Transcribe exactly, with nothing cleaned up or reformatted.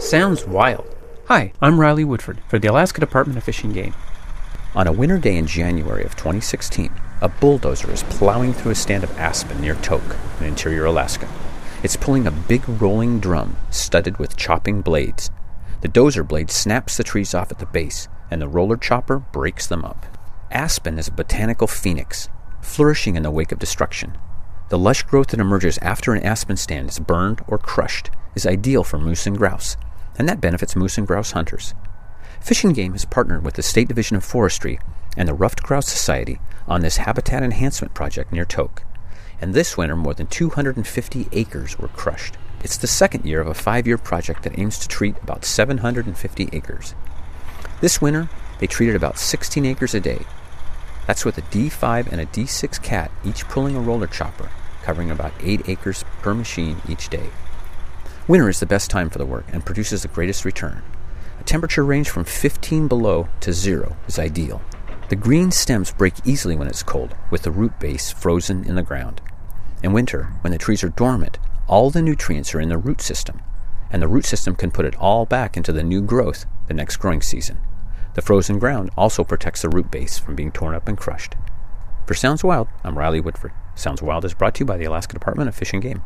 Sounds wild. Hi, I'm Riley Woodford for the Alaska Department of Fish and Game. On a winter day in January of twenty sixteen, a bulldozer is plowing through a stand of aspen near Tok in interior Alaska. It's pulling a big rolling drum studded with chopping blades. The dozer blade snaps the trees off at the base, and the roller chopper breaks them up. Aspen is a botanical phoenix, flourishing in the wake of destruction. The lush growth that emerges after an aspen stand is burned or crushed is ideal for moose and grouse, and that benefits moose and grouse hunters. Fish and Game has partnered with the State Division of Forestry and the Ruffed Grouse Society on this habitat enhancement project near Tok. And this winter, more than two hundred fifty acres were crushed. It's the second year of a five-year project that aims to treat about seven hundred fifty acres. This winter, they treated about sixteen acres a day. That's with a D five and a D six cat each pulling a roller chopper, covering about eight acres per machine each day. Winter is the best time for the work and produces the greatest return. A temperature range from fifteen below to zero is ideal. The green stems break easily when it's cold, with the root base frozen in the ground. In winter, when the trees are dormant, all the nutrients are in the root system, and the root system can put it all back into the new growth the next growing season. The frozen ground also protects the root base from being torn up and crushed. For Sounds Wild, I'm Riley Woodford. Sounds Wild is brought to you by the Alaska Department of Fish and Game.